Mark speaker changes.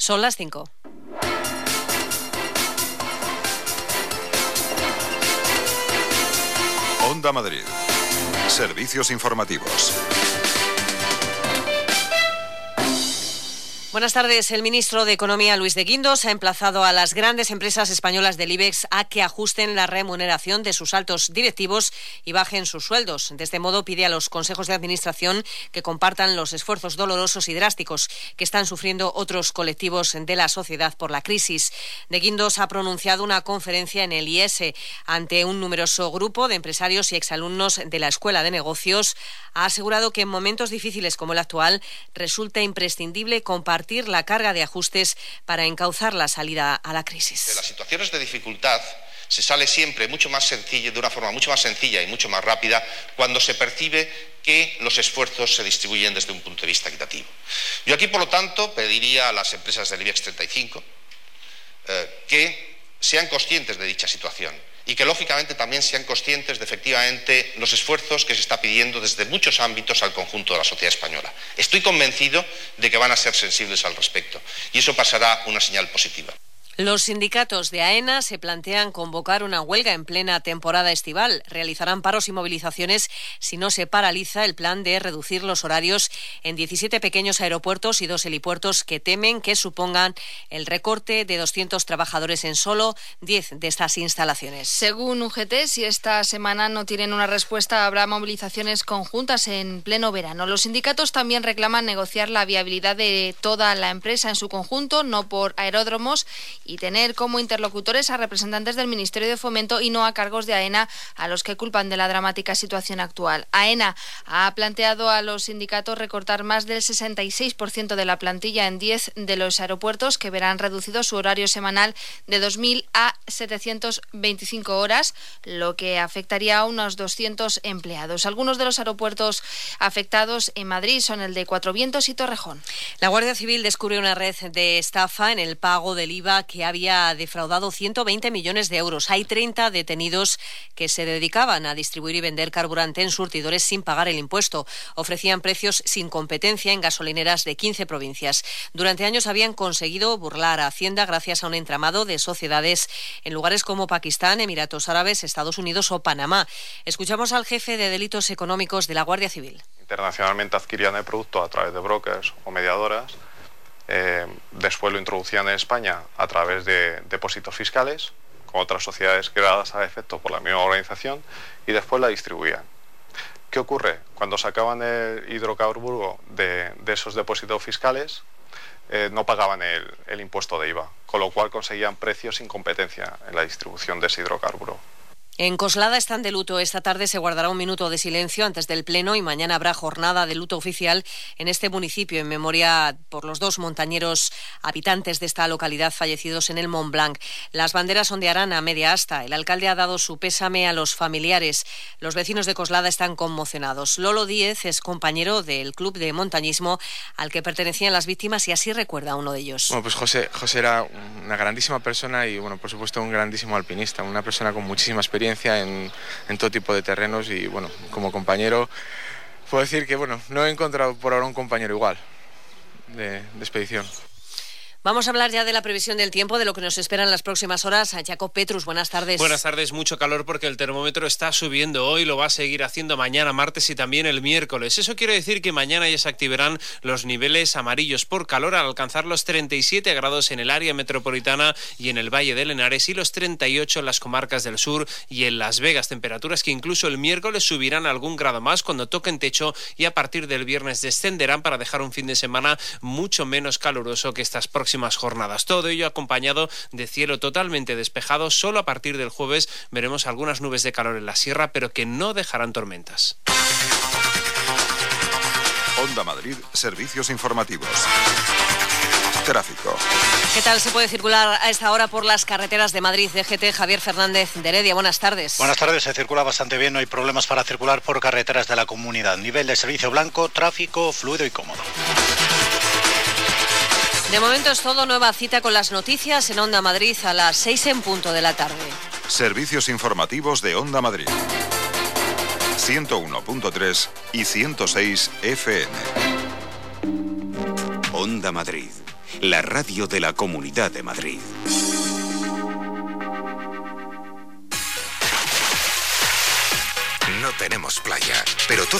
Speaker 1: Son las 5.
Speaker 2: Onda Madrid. Servicios informativos.
Speaker 1: Buenas tardes. El ministro de Economía, Luis de Guindos, ha emplazado a las grandes empresas españolas del IBEX a que ajusten la remuneración de sus altos directivos y bajen sus sueldos. De este modo, pide a los consejos de administración que compartan los esfuerzos dolorosos y drásticos que están sufriendo otros colectivos de la sociedad por la crisis. De Guindos ha pronunciado una conferencia en el IES ante un numeroso grupo de empresarios y exalumnos de la Escuela de Negocios. Ha asegurado que en momentos difíciles como el actual resulta imprescindible compartir la carga de ajustes para encauzar la salida a la crisis.
Speaker 3: De las situaciones de dificultad se sale siempre mucho más sencilla, de una forma mucho más sencilla y mucho más rápida cuando se percibe que los esfuerzos se distribuyen desde un punto de vista equitativo. Yo aquí, por lo tanto, pediría a las empresas del IBEX 35 que sean conscientes de dicha situación y que, lógicamente, también sean conscientes de, efectivamente, los esfuerzos que se está pidiendo desde muchos ámbitos al conjunto de la sociedad española. Estoy convencido de que van a ser sensibles al respecto y eso pasará una señal positiva.
Speaker 1: Los sindicatos de AENA se plantean convocar una huelga en plena temporada estival. Realizarán paros y movilizaciones si no se paraliza el plan de reducir los horarios en 17 pequeños aeropuertos y 2 helipuertos que temen que supongan el recorte de 200 trabajadores en solo 10 de estas instalaciones.
Speaker 4: Según UGT, si esta semana no tienen una respuesta, habrá movilizaciones conjuntas en pleno verano. Los sindicatos también reclaman negociar la viabilidad de toda la empresa en su conjunto, no por aeródromos, y tener como interlocutores a representantes del Ministerio de Fomento y no a cargos de AENA, a los que culpan de la dramática situación actual. AENA ha planteado a los sindicatos recortar más del 66% de la plantilla en 10 de los aeropuertos, que verán reducido su horario semanal de 2.000 a 725 horas, lo que afectaría a unos 200 empleados. Algunos de los aeropuertos afectados en Madrid son el de Cuatro Vientos y Torrejón.
Speaker 1: La Guardia Civil descubrió una red de estafa en el pago del IVA que había defraudado 120 millones de euros. Hay 30 detenidos que se dedicaban a distribuir y vender carburante en surtidores sin pagar el impuesto. Ofrecían precios sin competencia en gasolineras de 15 provincias. Durante años habían conseguido burlar a Hacienda gracias a un entramado de sociedades en lugares como Pakistán, Emiratos Árabes, Estados Unidos o Panamá. Escuchamos al jefe de delitos económicos de la Guardia Civil.
Speaker 5: Internacionalmente adquirían el producto a través de brokers o mediadoras. Después lo introducían en España a través de depósitos fiscales con otras sociedades creadas a efecto por la misma organización y después la distribuían. ¿Qué ocurre? Cuando sacaban el hidrocarburo de esos depósitos fiscales no pagaban el impuesto de IVA, con lo cual conseguían precios sin competencia en la distribución de ese hidrocarburo.
Speaker 1: En Coslada están de luto. Esta tarde se guardará un minuto de silencio antes del Pleno y mañana habrá jornada de luto oficial en este municipio en memoria por los 2 montañeros habitantes de esta localidad fallecidos en el Mont Blanc. Las banderas ondearán a media asta. El alcalde ha dado su pésame a los familiares. Los vecinos de Coslada están conmocionados. Lolo Díez es compañero del club de montañismo al que pertenecían las víctimas y así recuerda a uno de ellos.
Speaker 6: Bueno, pues José era una grandísima persona y, bueno, por supuesto, un grandísimo alpinista, una persona con muchísima experiencia en todo tipo de terrenos y, bueno, como compañero puedo decir que, bueno, no he encontrado por ahora un compañero igual de expedición.
Speaker 1: Vamos a hablar ya de la previsión del tiempo, de lo que nos espera en las próximas horas. A Jacob Petrus, buenas tardes.
Speaker 7: Buenas tardes, mucho calor porque el termómetro está subiendo hoy, lo va a seguir haciendo mañana, martes y también el miércoles. Eso quiere decir que mañana ya se activarán los niveles amarillos por calor al alcanzar los 37 grados en el área metropolitana y en el Valle del Henares y los 38 en las comarcas del sur y en Las Vegas. Temperaturas que incluso el miércoles subirán algún grado más cuando toquen techo y a partir del viernes descenderán para dejar un fin de semana mucho menos caluroso que estas próximas jornadas. Todo ello acompañado de cielo totalmente despejado. Solo a partir del jueves veremos algunas nubes de calor en la sierra, pero que no dejarán tormentas.
Speaker 2: Onda Madrid, servicios informativos. Tráfico.
Speaker 1: ¿Qué tal se puede circular a esta hora por las carreteras de Madrid? DGT, Javier Fernández de Heredia, buenas tardes.
Speaker 8: Buenas tardes, se circula bastante bien, no hay problemas para circular por carreteras de la comunidad. Nivel de servicio blanco, tráfico fluido y cómodo.
Speaker 1: De momento es todo. Nueva cita con las noticias en Onda Madrid a las 6 en punto de la tarde.
Speaker 2: Servicios informativos de Onda Madrid. 101.3 y 106 FM.
Speaker 9: Onda Madrid. la radio de la Comunidad de Madrid.
Speaker 10: No tenemos playa, pero todo